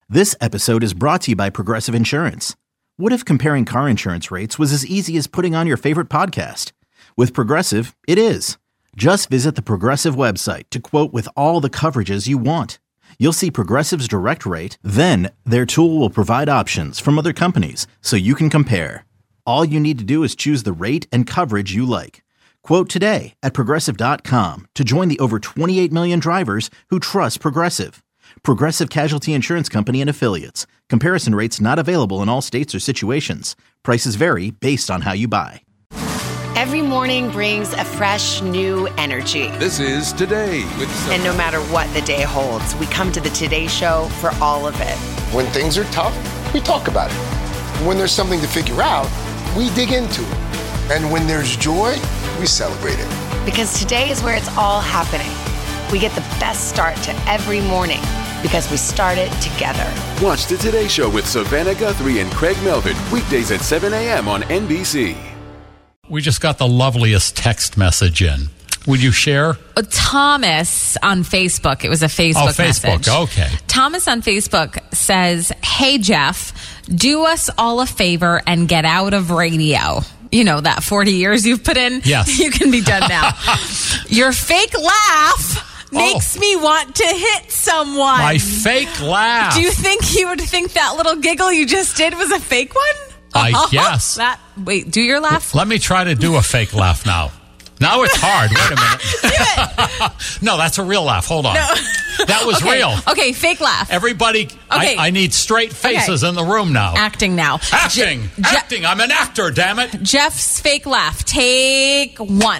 This episode is brought to you by Progressive Insurance. What if comparing car insurance rates was as easy as putting on your favorite podcast? With Progressive, it is. Just visit the Progressive website to quote with all the coverages you want. You'll see Progressive's direct rate, then their tool will provide options from other companies so you can compare. All you need to do is choose the rate and coverage you like. Quote today at Progressive.com to join the over 28 million drivers who trust Progressive. Progressive Casualty Insurance Company and Affiliates. Comparison rates not available in all states or situations. Prices vary based on how you buy. Every morning brings a fresh, new energy. This is Today with And no matter what the day holds, we come to the Today Show for all of it. When things are tough, we talk about it. When there's something to figure out, we dig into it. And when there's joy, we celebrate it. Because today is where it's all happening. We get the best start to every morning because we start it together. Watch the Today Show with Savannah Guthrie and Craig Melvin, weekdays at 7 a.m. on NBC. We just got the loveliest text message in. Would you share? Thomas on Facebook. It was a Facebook message. Okay. Thomas on Facebook says, "Hey, Jeff, do us all a favor and get out of radio." You know, that 40 years you've put in? Yes. You can be done now. Your fake laugh makes me want to hit someone. My fake laugh. Do you think he would think that little giggle you just did was a fake one? I guess. Wait, do your laugh? Let me try to do a fake laugh now. Now it's hard. Wait a minute. Do it. No, that's a real laugh. Hold on. No. That was real. Okay, fake laugh. Everybody, Okay. I need straight faces in the room now. Acting now. Acting. Acting. I'm an actor, damn it. Jeff's fake laugh. Take one.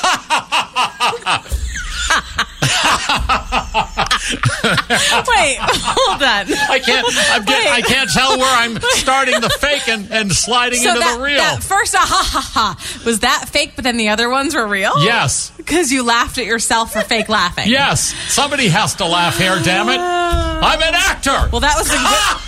Wait, hold on. I can't tell where I'm starting the fake and sliding into the real. That first was that fake, but then the other ones were real? Yes. Because you laughed at yourself for fake laughing. Yes. Somebody has to laugh here, damn it. I'm an actor. Well, that was a good...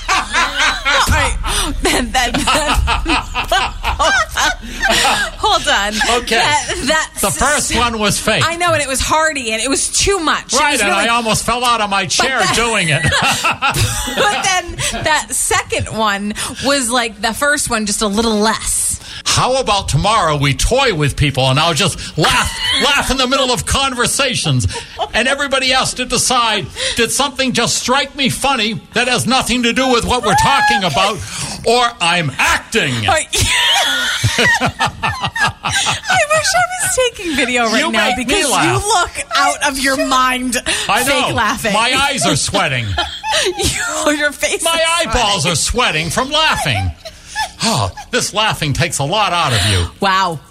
Hold on. Okay. The first one was fake. I know, and it was hearty, and it was too much. Right, and I almost fell out of my chair doing it. But then that second one was like the first one, just a little less. How about tomorrow we toy with people and I'll just laugh in the middle of conversations and everybody has to decide, did something just strike me funny that has nothing to do with what we're talking about, or I'm acting? I wish I was taking video right now because you look out of your mind. I know. Fake laughing. My eyes are sweating. Your face. My eyeballs are sweating from laughing. Oh, this laughing takes a lot out of you. Wow.